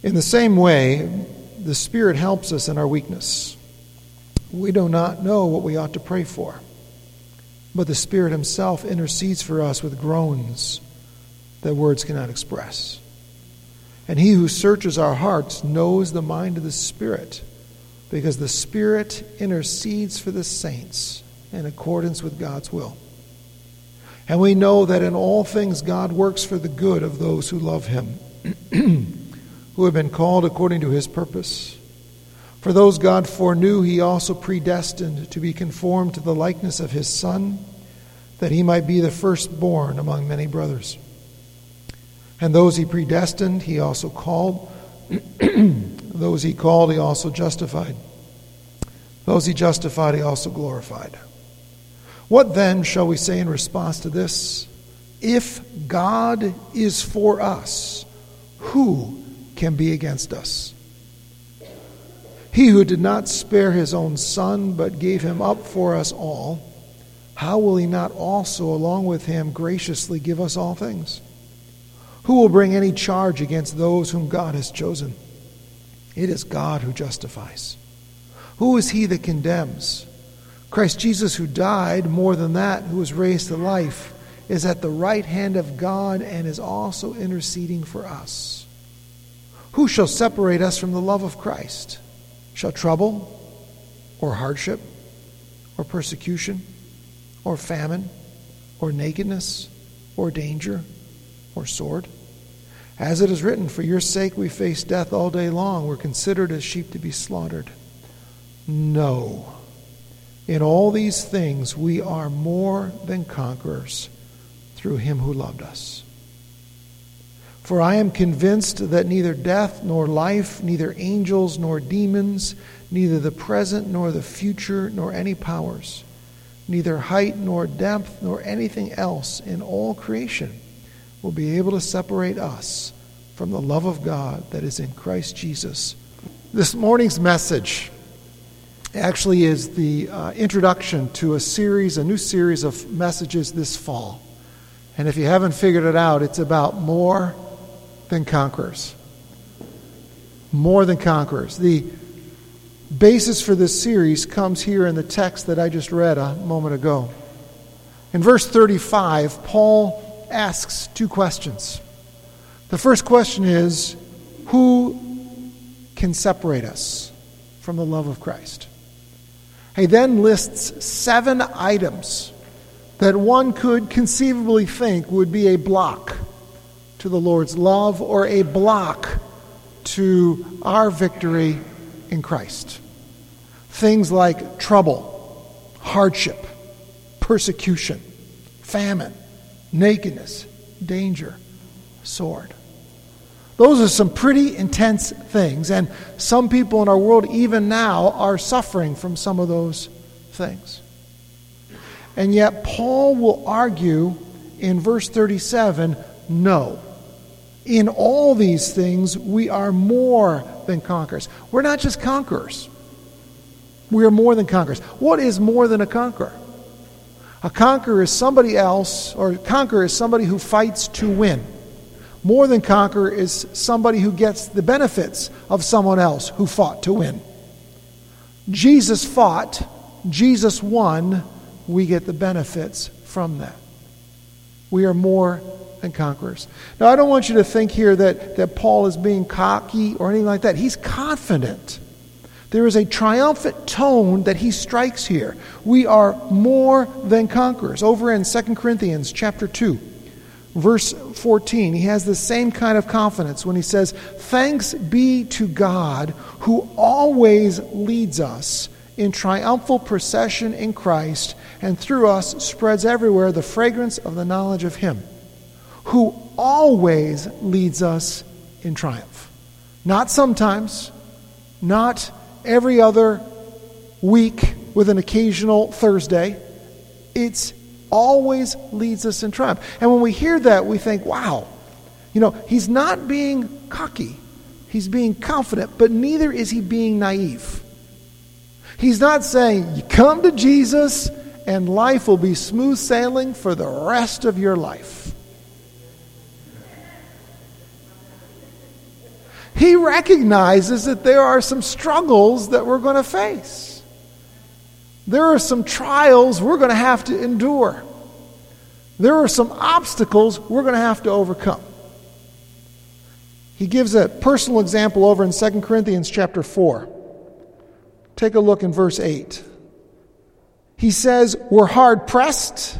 In the same way, the Spirit helps us in our weakness. We do not know what we ought to pray for, but the Spirit himself intercedes for us with groans that words cannot express. And he who searches our hearts knows the mind of the Spirit, because the Spirit intercedes for the saints in accordance with God's will. And we know that in all things God works for the good of those who love him, who have been called according to his purpose. For those God foreknew, he also predestined to be conformed to the likeness of his Son, that he might be the firstborn among many brothers. And those he predestined, he also called. Those he called, he also justified. Those he justified, he also glorified. What then shall we say in response to this? If God is for us, who can be against us? He who did not spare his own Son, but gave him up for us all, how will he not also, along with him, graciously give us all things? Who will bring any charge against those whom God has chosen? It is God who justifies. Who is he that condemns? Christ Jesus, who died, more than that, who was raised to life, is at the right hand of God and is also interceding for us. Who shall separate us from the love of Christ? Shall trouble, or hardship, or persecution, or famine, or nakedness, or danger, or sword? As it is written, for your sake we face death all day long. We're considered as sheep to be slaughtered. No. In all these things we are more than conquerors through him who loved us. For I am convinced that neither death nor life, neither angels nor demons, neither the present nor the future, nor any powers, neither height nor depth nor anything else in all creation will be able to separate us from the love of God that is in Christ Jesus. This morning's message actually is the introduction to a new series of messages this fall. And if you haven't figured it out, it's about more than conquerors. More than conquerors. The basis for this series comes here in the text that I just read a moment ago. In verse 35, Paul asks two questions. The first question is, who can separate us from the love of Christ? He then lists 7 items that one could conceivably think would be a block to the Lord's love or a block to our victory in Christ. Things like trouble, hardship, persecution, famine, nakedness, danger, sword. Those are some pretty intense things, and some people in our world even now are suffering from some of those things. And yet Paul will argue in verse 37, no. In all these things we are more than conquerors. We're not just conquerors. We are more than conquerors. What is more than a conqueror? A conqueror is somebody else, or a conqueror is somebody who fights to win. More than conqueror is somebody who gets the benefits of someone else who fought to win. Jesus fought, Jesus won, we get the benefits from that. We are more than conquerors. Now, I don't want you to think here that Paul is being cocky or anything like that. He's confident. There is a triumphant tone that he strikes here. We are more than conquerors. Over in 2 Corinthians chapter 2, verse 14, he has the same kind of confidence when he says, "Thanks be to God who always leads us in triumphal procession in Christ, and through us spreads everywhere the fragrance of the knowledge of him, who always leads us in triumph." Not sometimes, not every other week with an occasional Thursday. It's always leads us in triumph. And when we hear that, we think, wow, he's not being cocky. He's being confident, but neither is he being naive. He's not saying, you come to Jesus and life will be smooth sailing for the rest of your life. He recognizes that there are some struggles that we're going to face. There are some trials we're going to have to endure. There are some obstacles we're going to have to overcome. He gives a personal example over in 2 Corinthians chapter 4. Take a look in verse 8. He says, we're hard-pressed.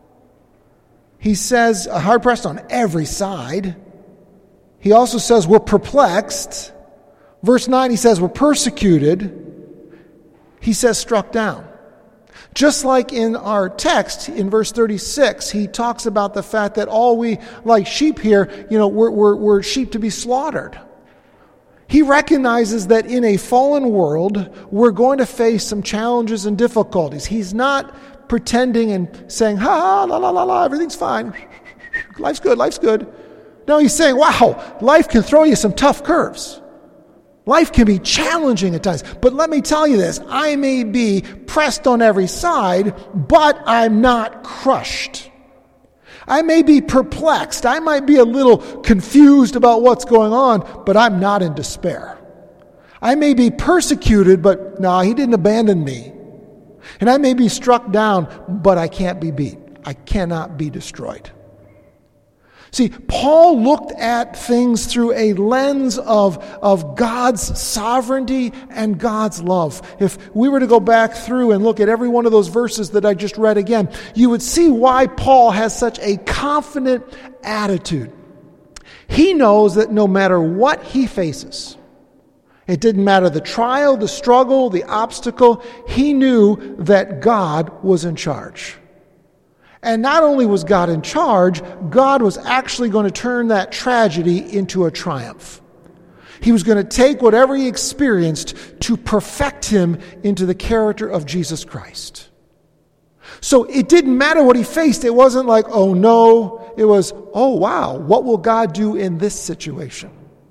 He says, hard-pressed on every side. He also says, we're perplexed. Verse 9, he says, we're persecuted. He says, struck down. Just like in our text, in verse 36, he talks about the fact that all we, like sheep here, we're sheep to be slaughtered. He recognizes that in a fallen world, we're going to face some challenges and difficulties. He's not pretending and saying, la, la, la, la, everything's fine. Life's good. No, he's saying, wow, life can throw you some tough curves. Life can be challenging at times. But let me tell you this, I may be pressed on every side, but I'm not crushed. I may be perplexed. I might be a little confused about what's going on, but I'm not in despair. I may be persecuted, but no, he didn't abandon me. And I may be struck down, but I can't be beat. I cannot be destroyed. See, Paul looked at things through a lens of God's sovereignty and God's love. If we were to go back through and look at every one of those verses that I just read again, you would see why Paul has such a confident attitude. He knows that no matter what he faces, it didn't matter the trial, the struggle, the obstacle, he knew that God was in charge. And not only was God in charge, God was actually going to turn that tragedy into a triumph. He was going to take whatever he experienced to perfect him into the character of Jesus Christ. So it didn't matter what he faced. It wasn't like, oh no. It was, oh wow, what will God do in this situation?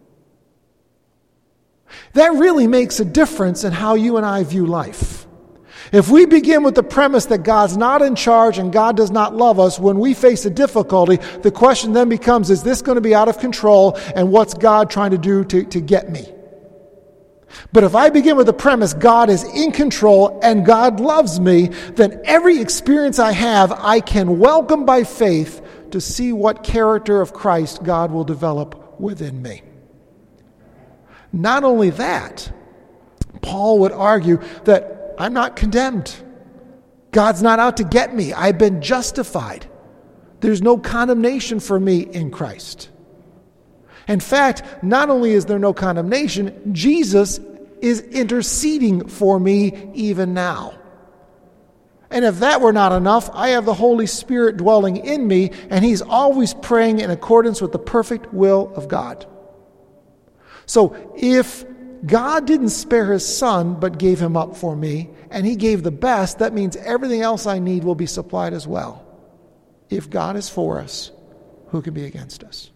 That really makes a difference in how you and I view life. If we begin with the premise that God's not in charge and God does not love us, when we face a difficulty, the question then becomes, is this going to be out of control, and what's God trying to do to get me? But if I begin with the premise God is in control and God loves me, then every experience I have, I can welcome by faith to see what character of Christ God will develop within me. Not only that, Paul would argue that I'm not condemned. God's not out to get me. I've been justified. There's no condemnation for me in Christ. In fact, not only is there no condemnation, Jesus is interceding for me even now. And if that were not enough, I have the Holy Spirit dwelling in me, and he's always praying in accordance with the perfect will of God. So if God didn't spare his son, but gave him up for me, and he gave the best, that means everything else I need will be supplied as well. If God is for us, who can be against us?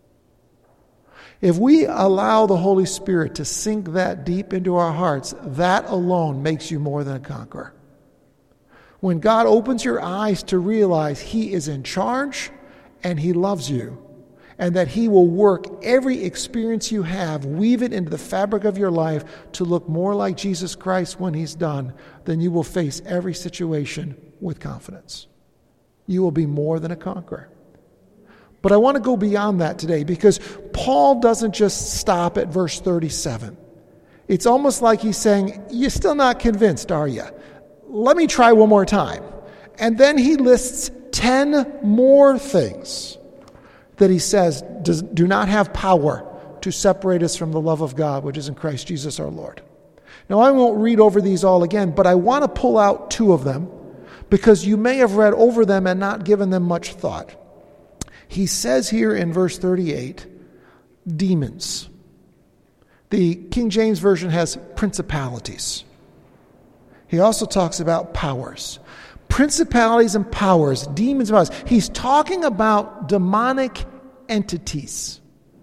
If we allow the Holy Spirit to sink that deep into our hearts, that alone makes you more than a conqueror. When God opens your eyes to realize he is in charge and he loves you, and that he will work every experience you have, weave it into the fabric of your life to look more like Jesus Christ when he's done, then you will face every situation with confidence. You will be more than a conqueror. But I want to go beyond that today, because Paul doesn't just stop at verse 37. It's almost like he's saying, you're still not convinced, are you? Let me try one more time. And then he lists 10 more things that he says do not have power to separate us from the love of God, which is in Christ Jesus our Lord. Now, I won't read over these all again, but I want to pull out 2 of them, because you may have read over them and not given them much thought. He says here in verse 38, demons. The King James Version has principalities. He also talks about powers. Principalities and powers, demons and powers. He's talking about demonic entities.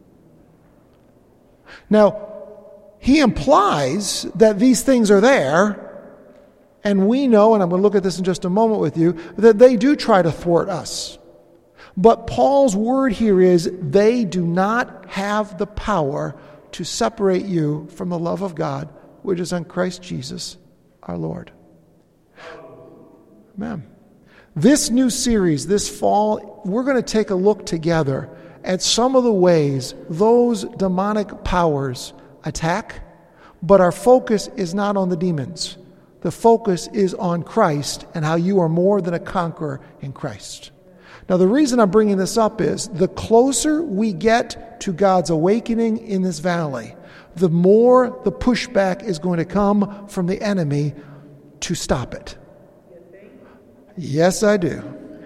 Now, he implies that these things are there, and we know, and I'm going to look at this in just a moment with you, that they do try to thwart us. But Paul's word here is they do not have the power to separate you from the love of God, which is in Christ Jesus, our Lord. Amen. This new series, this fall, we're going to take a look together at some of the ways those demonic powers attack, but our focus is not on the demons. The focus is on Christ and how you are more than a conqueror in Christ. Now, the reason I'm bringing this up is the closer we get to God's awakening in this valley, the more the pushback is going to come from the enemy to stop it. Yes, I do.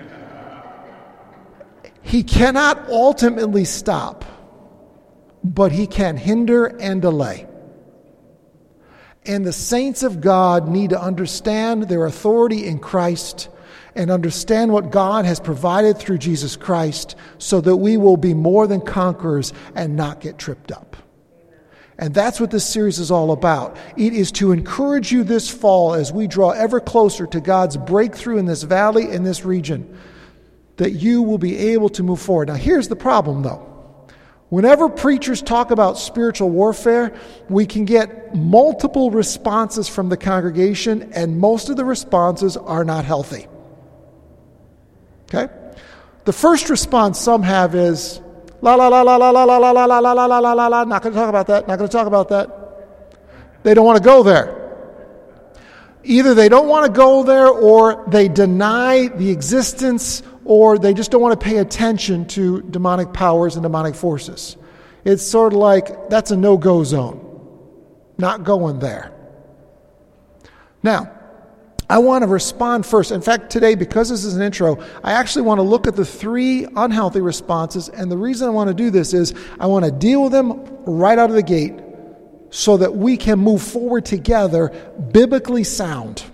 He cannot ultimately stop, but he can hinder and delay. And the saints of God need to understand their authority in Christ and understand what God has provided through Jesus Christ so that we will be more than conquerors and not get tripped up. And that's what this series is all about. It is to encourage you this fall as we draw ever closer to God's breakthrough in this valley, in this region, that you will be able to move forward. Now, here's the problem, though. Whenever preachers talk about spiritual warfare, we can get multiple responses from the congregation, and most of the responses are not healthy. Okay? The first response some have is, la la la la la la la la la la la la la la la, not going to talk about that, not going to talk about that. They don't want to go there. Either they don't want to go there, or they deny the existence, or they just don't want to pay attention to demonic powers and demonic forces. It's sort of like, that's a no-go zone. Not going there. Now, I want to respond first. In fact, today, because this is an intro, I actually want to look at the 3 unhealthy responses. And the reason I want to do this is I want to deal with them right out of the gate so that we can move forward together, biblically sound,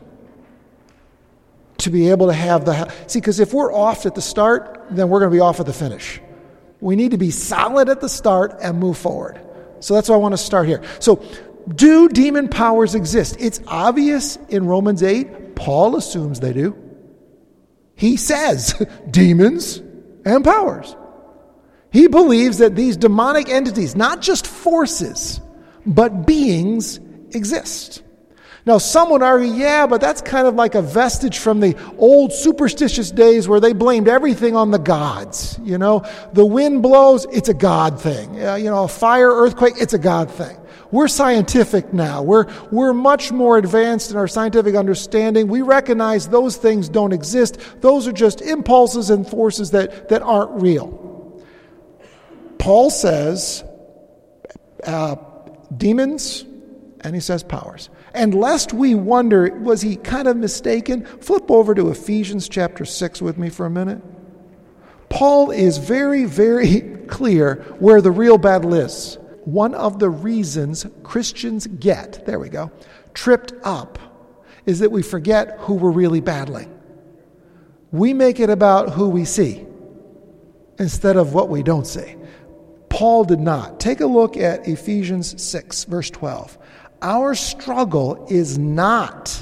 to be able to have the... See, because if we're off at the start, then we're going to be off at the finish. We need to be solid at the start and move forward. So that's why I want to start here. So, do demon powers exist? It's obvious in Romans 8. Paul assumes they do. He says demons and powers. He believes that these demonic entities, not just forces, but beings, exist. Now, some would argue, yeah, but that's kind of like a vestige from the old superstitious days where they blamed everything on the gods. You know, the wind blows, it's a God thing. A fire, earthquake, it's a God thing. We're scientific now. We're much more advanced in our scientific understanding. We recognize those things don't exist. Those are just impulses and forces that aren't real. Paul says demons, and he says powers. And lest we wonder, was he kind of mistaken? Flip over to Ephesians chapter 6 with me for a minute. Paul is very, very clear where the real battle is. One of the reasons Christians get, tripped up is that we forget who we're really battling. We make it about who we see instead of what we don't see. Paul did not. Take a look at Ephesians 6, verse 12. Our struggle is not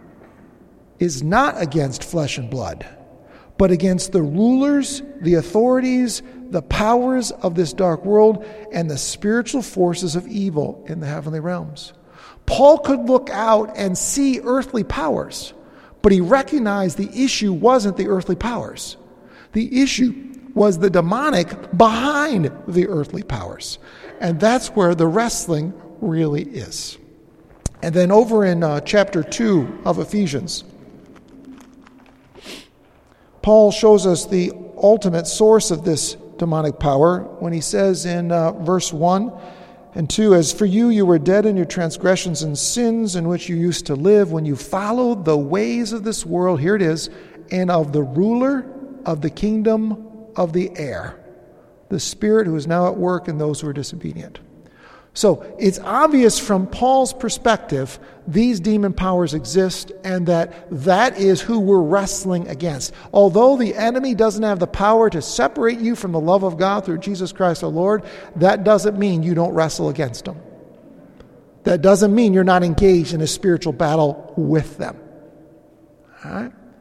against flesh and blood, but against the rulers, the authorities, the powers of this dark world, and the spiritual forces of evil in the heavenly realms. Paul could look out and see earthly powers, but he recognized the issue wasn't the earthly powers. The issue was the demonic behind the earthly powers. And that's where the wrestling really is. And then over in chapter 2 of Ephesians, Paul shows us the ultimate source of this demonic power when he says in verse 1 and 2, "As for you, you were dead in your transgressions and sins in which you used to live when you followed the ways of this world," here it is, "and of the ruler of the kingdom of the air, the spirit who is now at work in those who are disobedient." So it's obvious from Paul's perspective, these demon powers exist and that is who we're wrestling against. Although the enemy doesn't have the power to separate you from the love of God through Jesus Christ our Lord, that doesn't mean you don't wrestle against them. That doesn't mean you're not engaged in a spiritual battle with them. All right?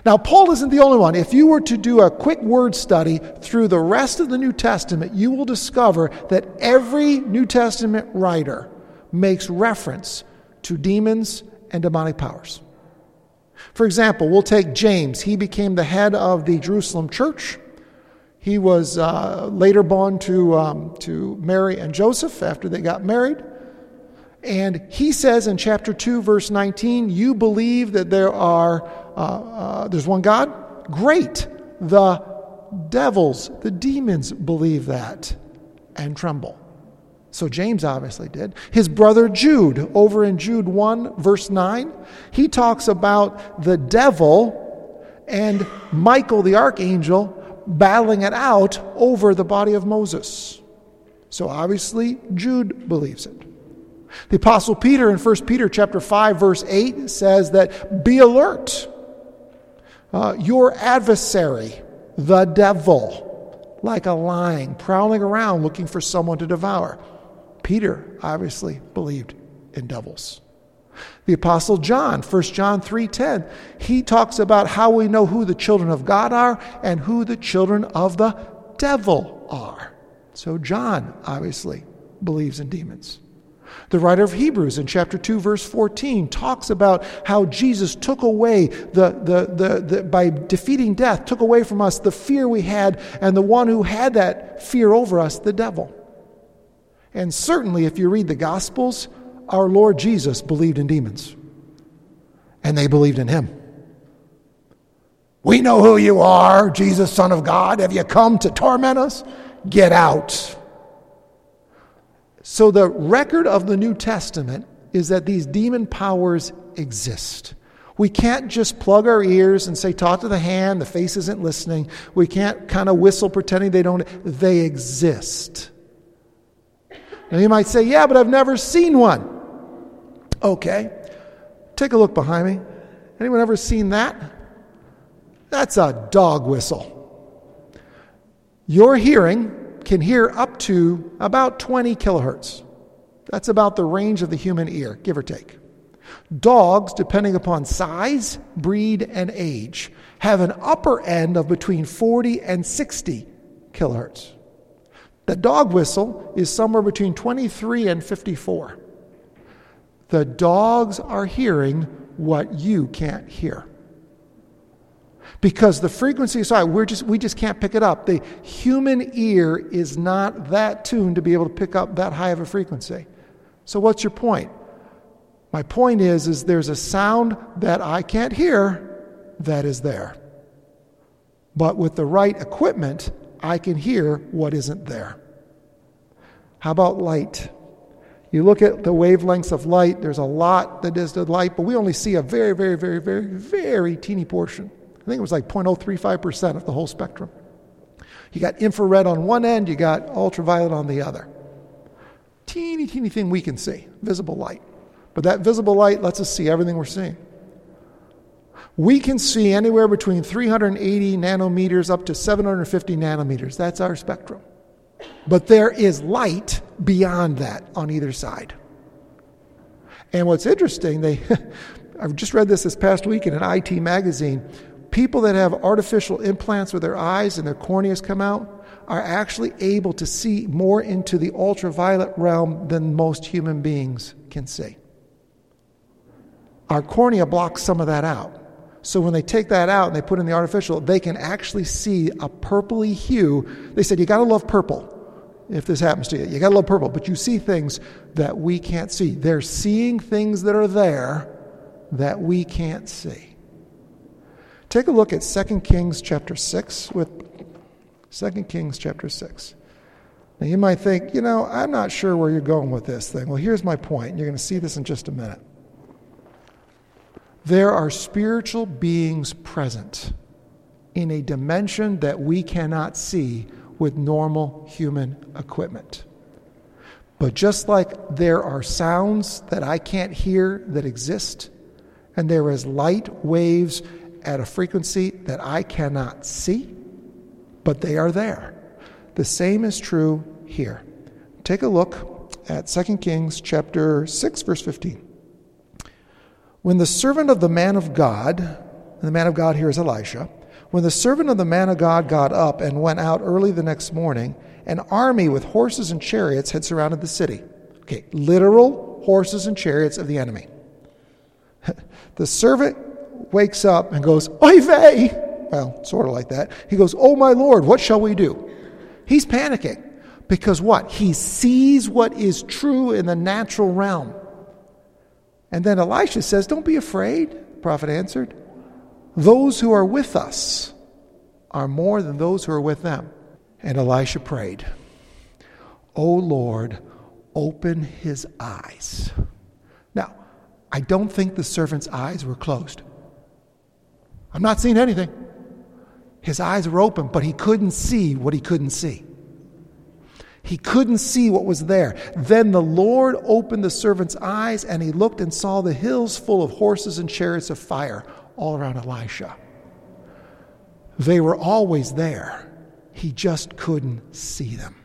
Now, Paul isn't the only one. If you were to do a quick word study through the rest of the New Testament, you will discover that every New Testament writer makes reference to demons and demonic powers. For example, we'll take James. He became the head of the Jerusalem church. He was later born to Mary and Joseph after they got married. And he says in chapter 2, verse 19, you believe that there's one God? Great. The devils, the demons believe that and tremble. So James obviously did. His brother Jude, over in Jude 1, verse 9, he talks about the devil and Michael the archangel battling it out over the body of Moses. So obviously Jude believes it. The Apostle Peter in 1 Peter chapter 5, verse 8 says that, be alert. Your adversary, the devil, like a lion, prowling around looking for someone to devour. Peter obviously believed in devils. The Apostle John, 1 John 3:10, he talks about how we know who the children of God are and who the children of the devil are. So John obviously believes in demons. The writer of Hebrews in chapter 2, verse 14 talks about how Jesus took away by defeating death, took away from us the fear we had, and the one who had that fear over us, the devil. And certainly if you read the Gospels, our Lord Jesus believed in demons. And they believed in him. We know who you are, Jesus, Son of God. Have you come to torment us? Get out. So the record of the New Testament is that these demon powers exist. We can't just plug our ears and say, talk to the hand, the face isn't listening. We can't kind of whistle pretending they don't. They exist. Now you might say, yeah, but I've never seen one. Okay. Take a look behind me. Anyone ever seen that? That's a dog whistle. Your hearing can hear up to about 20 kilohertz. That's about the range of the human ear, give or take. Dogs, depending upon size, breed, and age, have an upper end of between 40 and 60 kilohertz. The dog whistle is somewhere between 23 and 54. The dogs are hearing what you can't hear. Because the frequency is high, we just can't pick it up. The human ear is not that tuned to be able to pick up that high of a frequency. So what's your point? My point is there's a sound that I can't hear that is there. But with the right equipment, I can hear what isn't there. How about light? You look at the wavelengths of light, there's a lot that is the light, but we only see a very, very, very, very, very teeny portion. I think it was like 0.035% of the whole spectrum. You got infrared on one end, you got ultraviolet on the other. Teeny, teeny thing we can see, visible light. But that visible light lets us see everything we're seeing. We can see anywhere between 380 nanometers up to 750 nanometers. That's our spectrum. But there is light beyond that on either side. And what's interesting, I've just read this past week in an IT magazine. People that have artificial implants where their eyes and their corneas come out are actually able to see more into the ultraviolet realm than most human beings can see. Our cornea blocks some of that out. So when they take that out and they put in the artificial, they can actually see a purpley hue. They said, you got to love purple if this happens to you. You got to love purple, but you see things that we can't see. They're seeing things that are there that we can't see. Take a look at 2 Kings chapter 6 with 2 Kings chapter 6. Now you might think, I'm not sure where you're going with this thing. Well, here's my point. You're going to see this in just a minute. There are spiritual beings present in a dimension that we cannot see with normal human equipment. But just like there are sounds that I can't hear that exist, and there is light waves at a frequency that I cannot see, but they are there. The same is true here. Take a look at 2 Kings chapter 6, verse 15. When the servant of the man of God, and the man of God here is Elisha, when the servant of the man of God got up and went out early the next morning, an army with horses and chariots had surrounded the city. Okay, literal horses and chariots of the enemy. The servant wakes up and goes, "Oy vey!" Well, sort of like that. He goes, "Oh my Lord, what shall we do?" He's panicking because what? He sees what is true in the natural realm. And then Elisha says, "Don't be afraid," the prophet answered. "Those who are with us are more than those who are with them." And Elisha prayed, "O Lord, open his eyes." Now, I don't think the servant's eyes were closed. I'm not seeing anything. His eyes were open, but he couldn't see what he couldn't see. He couldn't see what was there. Then the Lord opened the servant's eyes, and he looked and saw the hills full of horses and chariots of fire all around Elisha. They were always there. He just couldn't see them.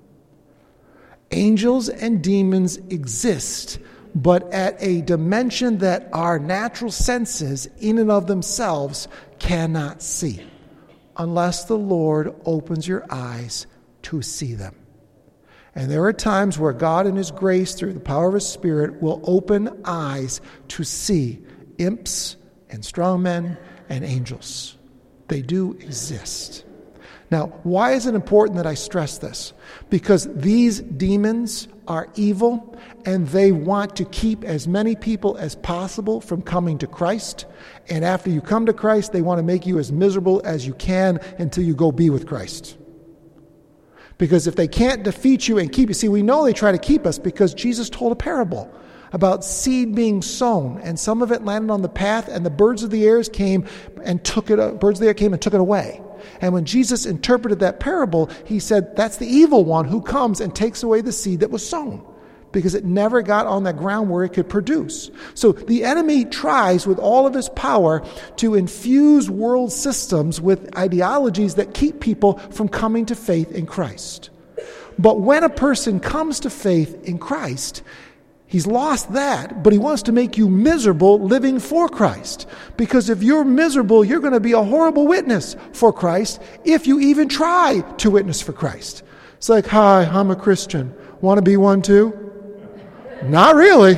Angels and demons exist, but at a dimension that our natural senses in and of themselves cannot see, unless the Lord opens your eyes to see them. And there are times where God in his grace, through the power of his Spirit, will open eyes to see imps and strong men and angels. They do exist. Now, why is it important that I stress this? Because these demons are evil, and they want to keep as many people as possible from coming to Christ. And after you come to Christ, they want to make you as miserable as you can until you go be with Christ. Because if they can't defeat you and keep you, see, we know they try to keep us because Jesus told a parable about seed being sown, and some of it landed on the path, and the birds of the air came and took it away. And when Jesus interpreted that parable, he said, that's the evil one who comes and takes away the seed that was sown, because it never got on that ground where it could produce. So the enemy tries with all of his power to infuse world systems with ideologies that keep people from coming to faith in Christ. But when a person comes to faith in Christ, he's lost that, but he wants to make you miserable living for Christ. Because if you're miserable, you're going to be a horrible witness for Christ if you even try to witness for Christ. It's like, "Hi, I'm a Christian. Want to be one too?" Not really.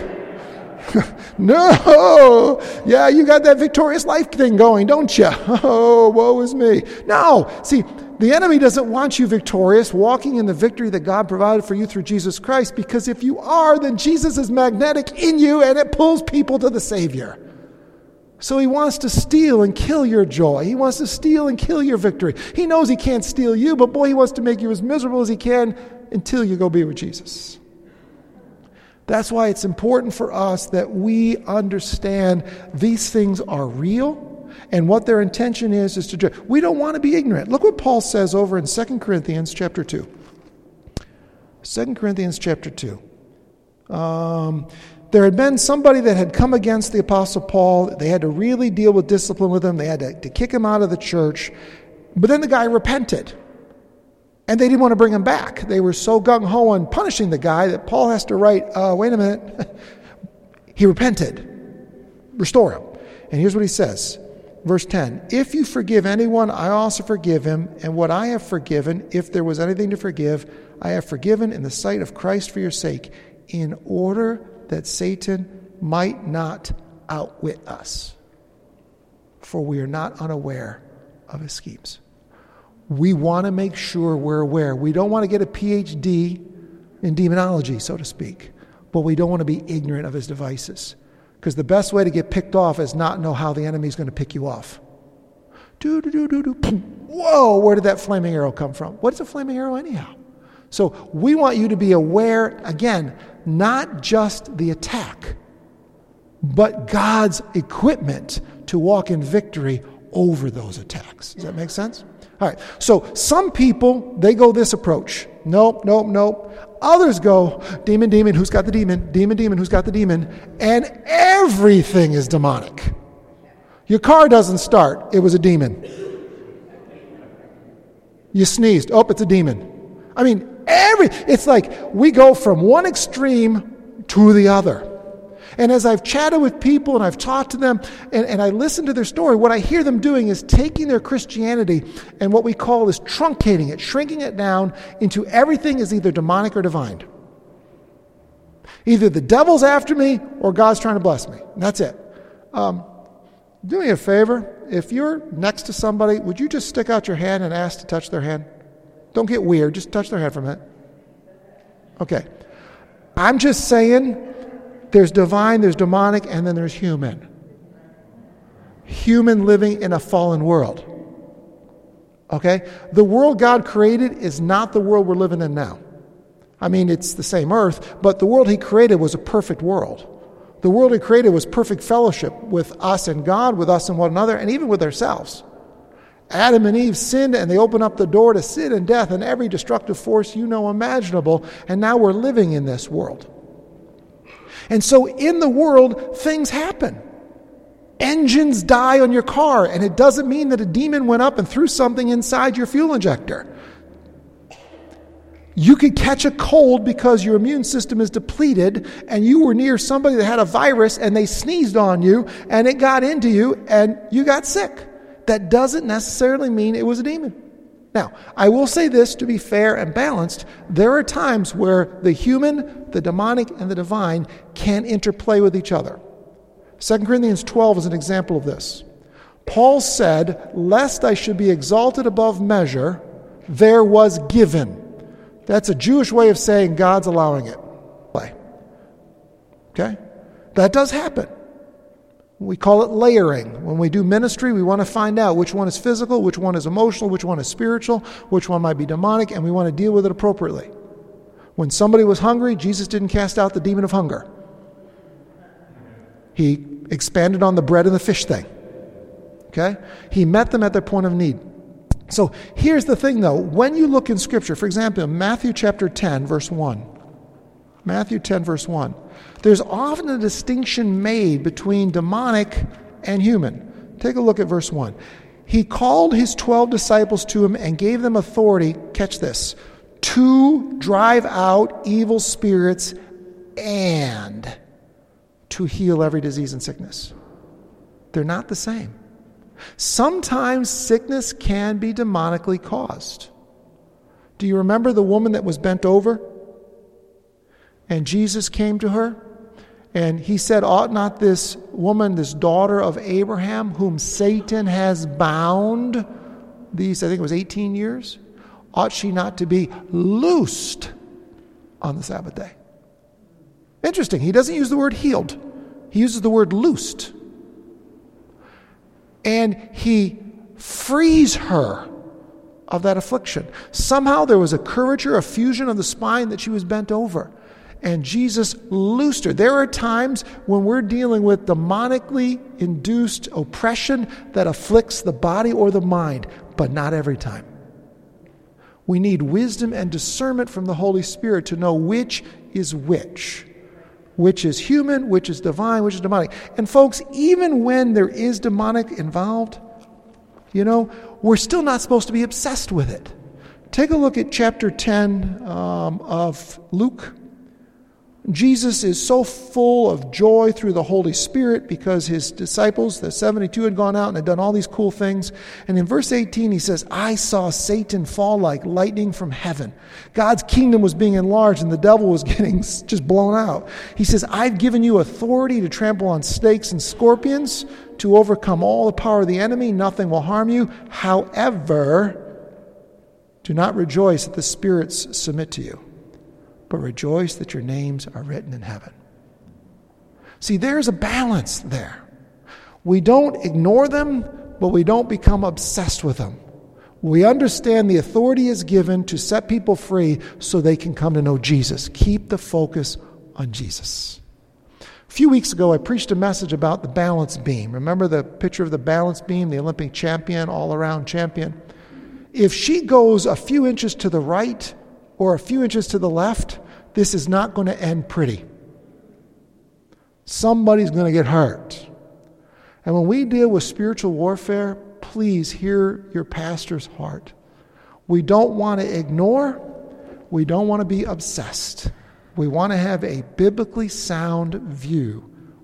No. Yeah, you got that victorious life thing going, don't you? Oh, woe is me. No. See, the enemy doesn't want you victorious, walking in the victory that God provided for you through Jesus Christ, because if you are, then Jesus is magnetic in you and it pulls people to the Savior. So he wants to steal and kill your joy. He wants to steal and kill your victory. He knows he can't steal you, but boy, he wants to make you as miserable as he can until you go be with Jesus. That's why it's important for us that we understand these things are real, and what their intention is to judge. We don't want to be ignorant. Look what Paul says over in 2 Corinthians chapter 2. 2 Corinthians chapter 2. There had been somebody that had come against the Apostle Paul. They had to really deal with discipline with him. They had to kick him out of the church. But then the guy repented. And they didn't want to bring him back. They were so gung-ho on punishing the guy that Paul has to write, wait a minute. He repented. Restore him. And here's what he says. Verse 10, "If you forgive anyone, I also forgive him. And what I have forgiven, if there was anything to forgive, I have forgiven in the sight of Christ for your sake, in order that Satan might not outwit us. For we are not unaware of his schemes." We want to make sure we're aware. We don't want to get a PhD in demonology, so to speak, but we don't want to be ignorant of his devices. Because the best way to get picked off is not know how the enemy's going to pick you off. Whoa, where did that flaming arrow come from? What is a flaming arrow anyhow? So we want you to be aware, again, not just the attack, but God's equipment to walk in victory over those attacks. Does that make sense? All right, so some people, they go this approach. Nope. Others go, demon, who's got the demon? Demon, who's got the demon? And everything is demonic. Your car doesn't start. It was a demon. You sneezed. Oh, it's a demon. I mean, it's like we go from one extreme to the other. And as I've chatted with people and I've talked to them and I listen to their story, what I hear them doing is taking their Christianity and what we call is truncating it, shrinking it down into everything is either demonic or divine. Either the devil's after me or God's trying to bless me. And that's it. Do me a favor. If you're next to somebody, would you just stick out your hand and ask to touch their hand? Don't get weird. Just touch their hand for a minute. Okay. I'm just saying there's divine, there's demonic, and then there's human. Human living in a fallen world. Okay? The world God created is not the world we're living in now. I mean, it's the same earth, but the world he created was a perfect world. The world he created was perfect fellowship with us and God, with us and one another, and even with ourselves. Adam and Eve sinned, and they opened up the door to sin and death and every destructive force you know imaginable, and now we're living in this world. And so in the world, things happen. Engines die on your car, and it doesn't mean that a demon went up and threw something inside your fuel injector. You could catch a cold because your immune system is depleted and you were near somebody that had a virus and they sneezed on you and it got into you and you got sick. That doesn't necessarily mean it was a demon. Now, I will say this to be fair and balanced. There are times where the human, the demonic, and the divine can interplay with each other. 2 Corinthians 12 is an example of this. Paul said, "Lest I should be exalted above measure, there was given." That's a Jewish way of saying God's allowing it. Okay? That does happen. We call it layering. When we do ministry, we want to find out which one is physical, which one is emotional, which one is spiritual, which one might be demonic, and we want to deal with it appropriately. When somebody was hungry, Jesus didn't cast out the demon of hunger. He expanded on the bread and the fish thing. Okay? He met them at their point of need. So here's the thing, though. When you look in Scripture, for example, Matthew chapter 10, verse 1. Matthew 10, verse 1. There's often a distinction made between demonic and human. Take a look at verse 1. He called his 12 disciples to him and gave them authority, catch this, to drive out evil spirits and to heal every disease and sickness. They're not the same. Sometimes sickness can be demonically caused. Do you remember the woman that was bent over? And Jesus came to her, and he said, "Ought not this woman, this daughter of Abraham, whom Satan has bound these, I think it was 18 years, ought she not to be loosed on the Sabbath day?" Interesting. He doesn't use the word healed. He uses the word loosed. And he frees her of that affliction. Somehow there was a curvature, a fusion of the spine that she was bent over. And Jesus loosed her. There are times when we're dealing with demonically induced oppression that afflicts the body or the mind, but not every time. We need wisdom and discernment from the Holy Spirit to know which is which is human, which is divine, which is demonic. And folks, even when there is demonic involved, we're still not supposed to be obsessed with it. Take a look at chapter 10 of Luke. Jesus is so full of joy through the Holy Spirit because his disciples, the 72, had gone out and had done all these cool things. And in verse 18 he says, "I saw Satan fall like lightning from heaven." God's kingdom was being enlarged and the devil was getting just blown out. He says, "I've given you authority to trample on snakes and scorpions, to overcome all the power of the enemy. Nothing will harm you. However, do not rejoice that the spirits submit to you, but rejoice that your names are written in heaven." See, there's a balance there. We don't ignore them, but we don't become obsessed with them. We understand the authority is given to set people free so they can come to know Jesus. Keep the focus on Jesus. A few weeks ago, I preached a message about the balance beam. Remember the picture of the balance beam, the Olympic champion, all-around champion? If she goes a few inches to the right or a few inches to the left, this is not going to end pretty. Somebody's going to get hurt. And when we deal with spiritual warfare, please hear your pastor's heart. We don't want to ignore. We don't want to be obsessed. We want to have a biblically sound view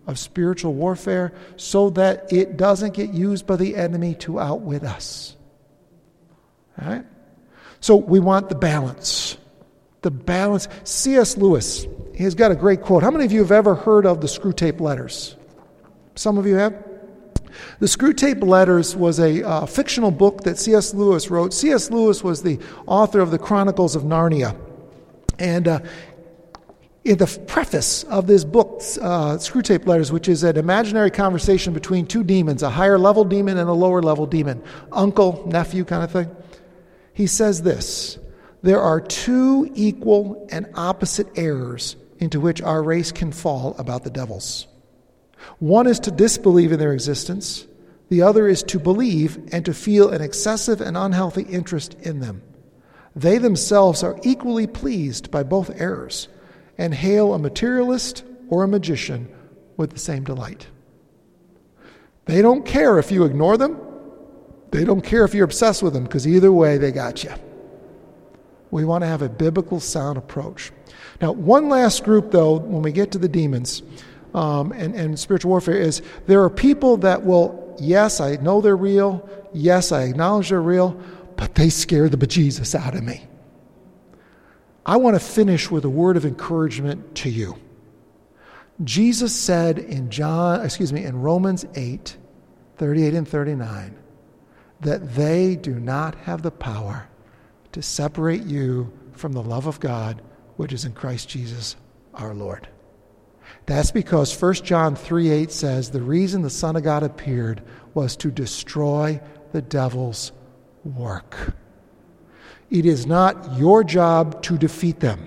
of spiritual warfare so that it doesn't get used by the enemy to outwit us. All right? So we want the balance. The balance. C.S. Lewis, he's got a great quote. How many of you have ever heard of the Screwtape Letters? Some of you have? The Screwtape Letters was a fictional book that C.S. Lewis wrote. C.S. Lewis was the author of the Chronicles of Narnia. And in the preface of this book, Screwtape Letters, which is an imaginary conversation between two demons, a higher level demon and a lower level demon, uncle, nephew kind of thing, he says this: there are two equal and opposite errors into which our race can fall about the devils. One is to disbelieve in their existence. The other is to believe and to feel an excessive and unhealthy interest in them. They themselves are equally pleased by both errors and hail a materialist or a magician with the same delight. They don't care if you ignore them. They don't care if you're obsessed with them, because either way, they got you. We want to have a biblical sound approach. Now, one last group, though, when we get to the demons and spiritual warfare, is there are people that will, yes, I know they're real, yes, I acknowledge they're real, but they scare the bejesus out of me. I want to finish with a word of encouragement to you. Jesus said in Romans 8, 38 and 39, that they do not have the power to separate you from the love of God, which is in Christ Jesus our Lord. That's because 1 John 3:8 says the reason the Son of God appeared was to destroy the devil's work. It is not your job to defeat them.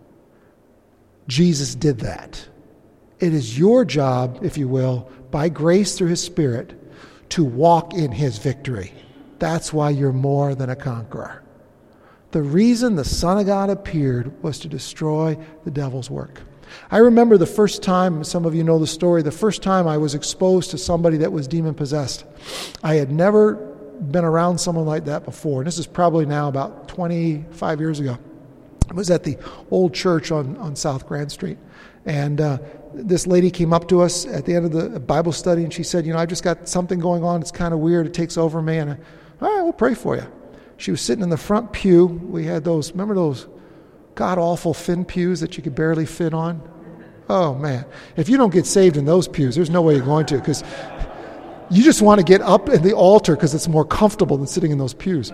Jesus did that. It is your job, if you will, by grace through his Spirit, to walk in his victory. That's why you're more than a conqueror. The reason the Son of God appeared was to destroy the devil's work. I remember the first time, some of you know the story, the first time I was exposed to somebody that was demon-possessed. I had never been around someone like that before. And this is probably now about 25 years ago. I was at the old church on South Grand Street. And this lady came up to us at the end of the Bible study, and she said, I've just got something going on. It's kind of weird. It takes over me. And all right, we'll pray for you. She was sitting in the front pew. We had remember those god-awful thin pews that you could barely fit on? Oh, man. If you don't get saved in those pews, there's no way you're going to, because you just want to get up in the altar because it's more comfortable than sitting in those pews.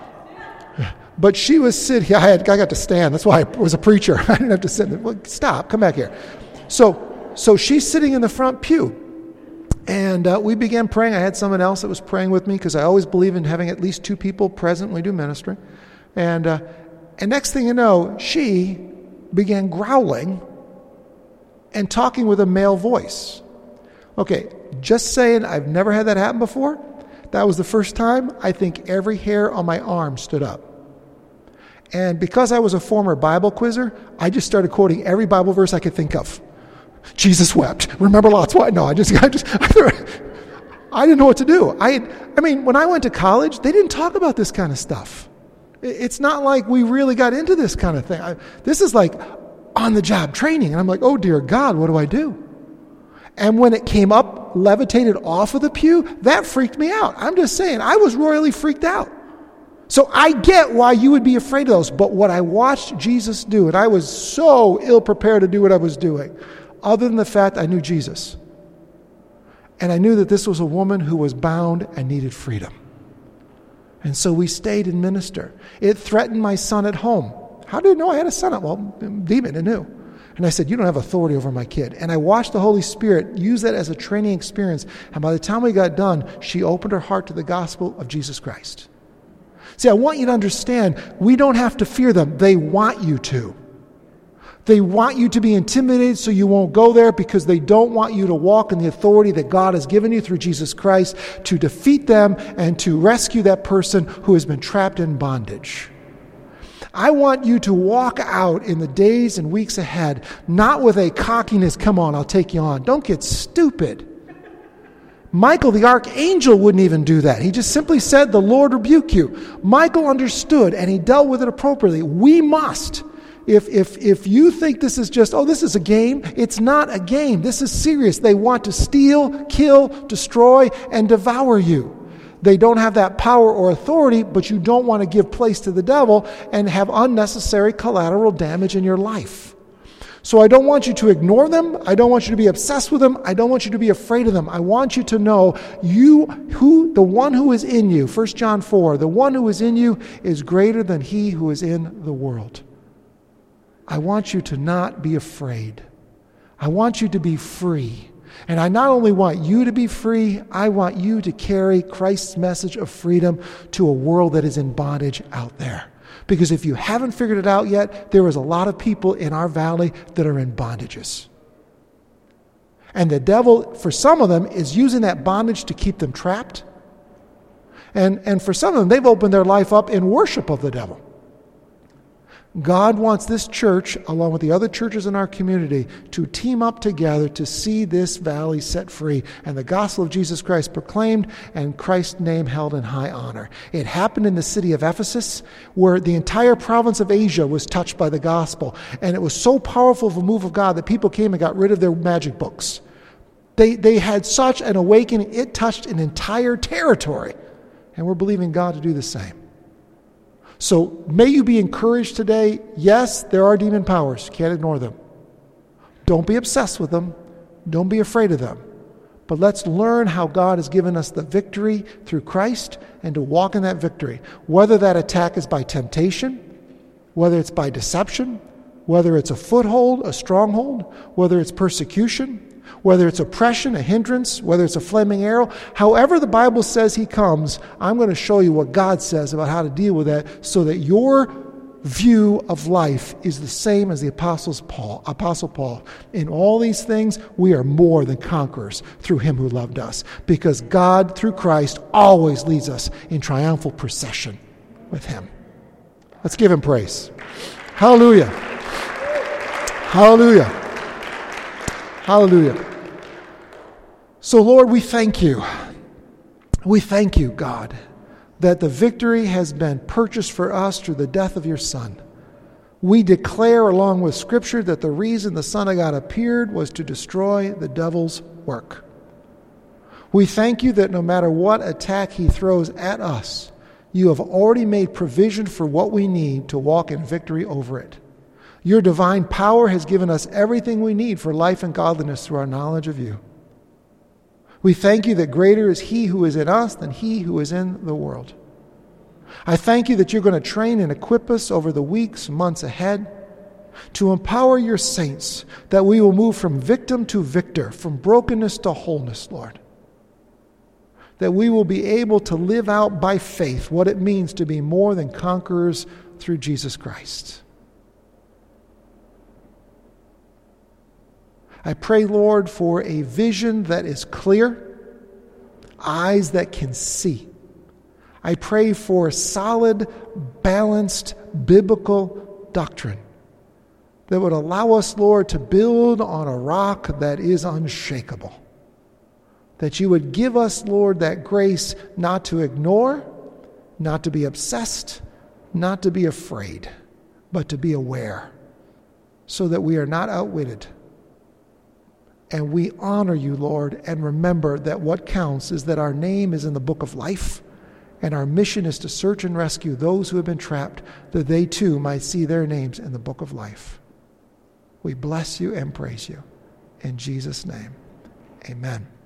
But she was sitting, I got to stand. That's why I was a preacher. I didn't have to sit. Well, stop, come back here. So she's sitting in the front pew. And we began praying. I had someone else that was praying with me because I always believe in having at least two people present when we do ministry. And next thing you know, she began growling and talking with a male voice. Okay, just saying, I've never had that happen before. That was the first time. I think every hair on my arm stood up. And because I was a former Bible quizzer, I just started quoting every Bible verse I could think of. Jesus wept. Remember Lot's wife? No, I didn't know what to do. I mean, when I went to college, they didn't talk about this kind of stuff. It's not like we really got into this kind of thing. This is like on-the-job training. And I'm like, oh, dear God, what do I do? And when it came up, levitated off of the pew, that freaked me out. I'm just saying, I was royally freaked out. So I get why you would be afraid of those. But what I watched Jesus do, and I was so ill-prepared to do what I was doing, other than the fact I knew Jesus. And I knew that this was a woman who was bound and needed freedom. And so we stayed and ministered. It threatened my son at home. How did it know I had a son? Well, demon, it knew. And I said, you don't have authority over my kid. And I watched the Holy Spirit use that as a training experience. And by the time we got done, she opened her heart to the gospel of Jesus Christ. See, I want you to understand, we don't have to fear them. They want you to. They want you to be intimidated so you won't go there, because they don't want you to walk in the authority that God has given you through Jesus Christ to defeat them and to rescue that person who has been trapped in bondage. I want you to walk out in the days and weeks ahead, not with a cockiness, come on, I'll take you on. Don't get stupid. Michael, the archangel, wouldn't even do that. He just simply said, the Lord rebuke you. Michael understood, and he dealt with it appropriately. We must. If you think this is just, this is a game, it's not a game. This is serious. They want to steal, kill, destroy, and devour you. They don't have that power or authority, but you don't want to give place to the devil and have unnecessary collateral damage in your life. So I don't want you to ignore them. I don't want you to be obsessed with them. I don't want you to be afraid of them. I want you to know the one who is in you, 1 John 4, the one who is in you is greater than he who is in the world. I want you to not be afraid. I want you to be free. And I not only want you to be free, I want you to carry Christ's message of freedom to a world that is in bondage out there. Because if you haven't figured it out yet, there is a lot of people in our valley that are in bondages. And the devil, for some of them, is using that bondage to keep them trapped. And for some of them, they've opened their life up in worship of the devil. God wants this church, along with the other churches in our community, to team up together to see this valley set free and the gospel of Jesus Christ proclaimed and Christ's name held in high honor. It happened in the city of Ephesus, where the entire province of Asia was touched by the gospel. And it was so powerful of a move of God that people came and got rid of their magic books. They had such an awakening, it touched an entire territory. And we're believing God to do the same. So may you be encouraged today. Yes, there are demon powers. Can't ignore them. Don't be obsessed with them. Don't be afraid of them. But let's learn how God has given us the victory through Christ and to walk in that victory. Whether that attack is by temptation, whether it's by deception, whether it's a foothold, a stronghold, whether it's persecution, whether it's oppression, a hindrance, whether it's a flaming arrow, however the Bible says he comes, I'm going to show you what God says about how to deal with that so that your view of life is the same as the Apostle Paul. In all these things, we are more than conquerors through him who loved us, because God, through Christ, always leads us in triumphal procession with him. Let's give him praise. Hallelujah. Hallelujah. Hallelujah. So, Lord, we thank you. We thank you, God, that the victory has been purchased for us through the death of your Son. We declare, along with Scripture, that the reason the Son of God appeared was to destroy the devil's work. We thank you that no matter what attack he throws at us, you have already made provision for what we need to walk in victory over it. Your divine power has given us everything we need for life and godliness through our knowledge of you. We thank you that greater is he who is in us than he who is in the world. I thank you that you're going to train and equip us over the weeks, months ahead to empower your saints, that we will move from victim to victor, from brokenness to wholeness, Lord. That we will be able to live out by faith what it means to be more than conquerors through Jesus Christ. I pray, Lord, for a vision that is clear, eyes that can see. I pray for solid, balanced, biblical doctrine that would allow us, Lord, to build on a rock that is unshakable. That you would give us, Lord, that grace not to ignore, not to be obsessed, not to be afraid, but to be aware, so that we are not outwitted. And we honor you, Lord, and remember that what counts is that our name is in the book of life, and our mission is to search and rescue those who have been trapped, that they too might see their names in the book of life. We bless you and praise you. In Jesus' name, amen.